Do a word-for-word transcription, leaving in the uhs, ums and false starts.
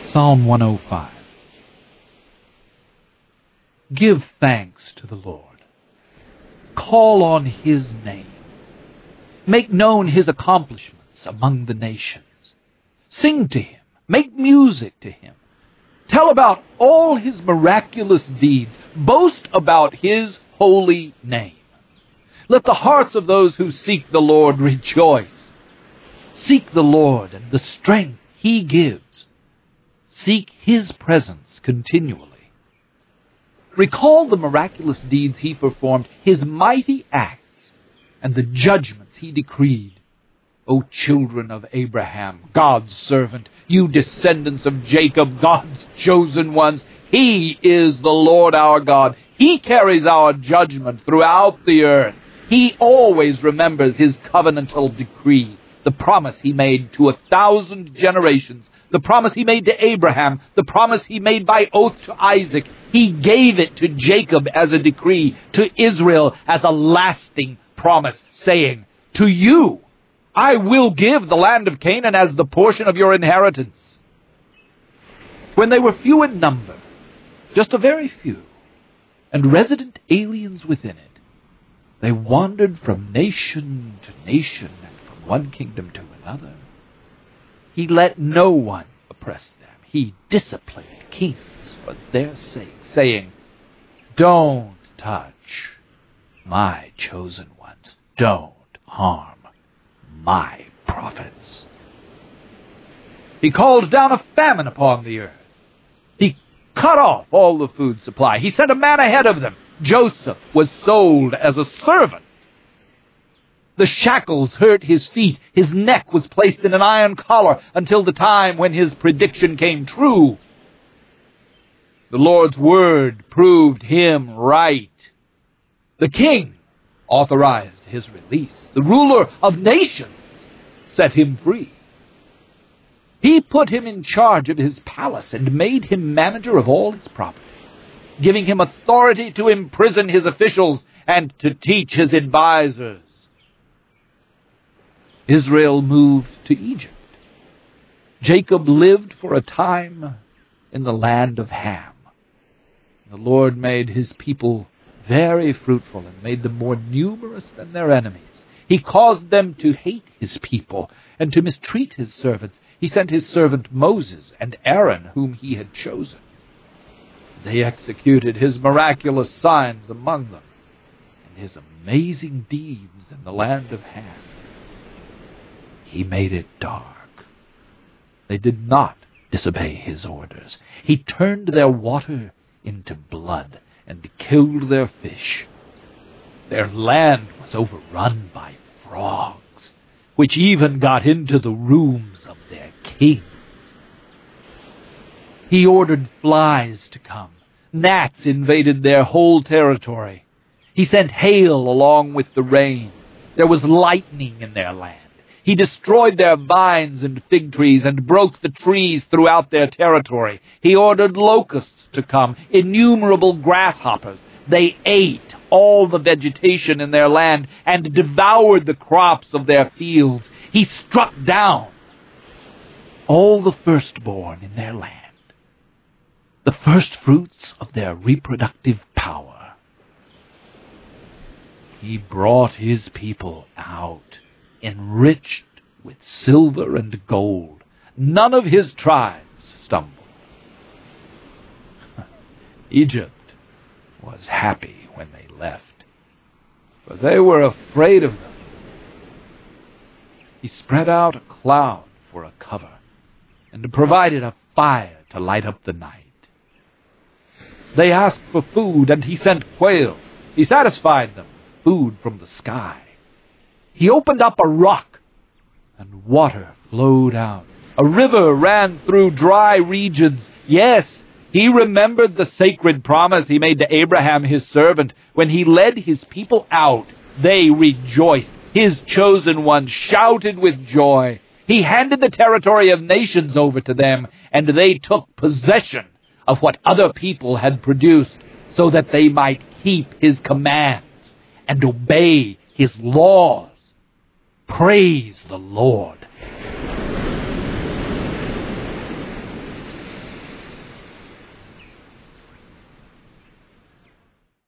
Psalm one oh five. Give thanks to the Lord. Call on his name. Make known his accomplishments among the nations. Sing to him. Make music to him. Tell about all his miraculous deeds. Boast about his holy name. Let the hearts of those who seek the Lord rejoice. Seek the Lord and the strength he gives. Seek his presence continually. Recall the miraculous deeds he performed, his mighty acts, and the judgments he decreed. O children of Abraham, God's servant, you descendants of Jacob, God's chosen ones, he is the Lord our God. He carries our judgment throughout the earth. He always remembers his covenantal decree, the promise he made to a thousand generations, the promise he made to Abraham, the promise he made by oath to Isaac. He gave it to Jacob as a decree, to Israel as a lasting promise, saying, to you I will give the land of Canaan as the portion of your inheritance. When they were few in number, just a very few, and resident aliens within it, they wandered from nation to nation and from one kingdom to another. He let no one oppress them. He disciplined kings for their sake, saying, don't touch my chosen ones. Don't harm my prophets. He called down a famine upon the earth. He cut off all the food supply. He sent a man ahead of them. Joseph was sold as a servant. The shackles hurt his feet. His neck was placed in an iron collar until the time when his prediction came true. The Lord's word proved him right. The king authorized his release. The ruler of nations set him free. He put him in charge of his palace and made him manager of all his property, giving him authority to imprison his officials and to teach his advisors. Israel moved to Egypt. Jacob lived for a time in the land of Ham. The Lord made his people very fruitful and made them more numerous than their enemies. He caused them to hate his people and to mistreat his servants. He sent his servant Moses and Aaron, whom he had chosen. They executed his miraculous signs among them and his amazing deeds in the land of Ham. He made it dark. They did not disobey his orders. He turned their water into blood and killed their fish. Their land was overrun by frogs, which even got into the rooms of their kings. He ordered flies to come. Gnats invaded their whole territory. He sent hail along with the rain. There was lightning in their land. He destroyed their vines and fig trees and broke the trees throughout their territory. He ordered locusts to come, innumerable grasshoppers. They ate all the vegetation in their land and devoured the crops of their fields. He struck down all the firstborn in their land, the first fruits of their reproductive power. He brought his people out, enriched with silver and gold. None of his tribes stumbled. Egypt was happy when they left, for they were afraid of them. He spread out a cloud for a cover and provided a fire to light up the night. They asked for food, and he sent quails. He satisfied them, food from the sky. He opened up a rock, and water flowed out. A river ran through dry regions. Yes, he remembered the sacred promise he made to Abraham, his servant. When he led his people out, they rejoiced. His chosen ones shouted with joy. He handed the territory of nations over to them, and they took possession of what other people had produced, so that they might keep his commands and obey his laws. Praise the Lord.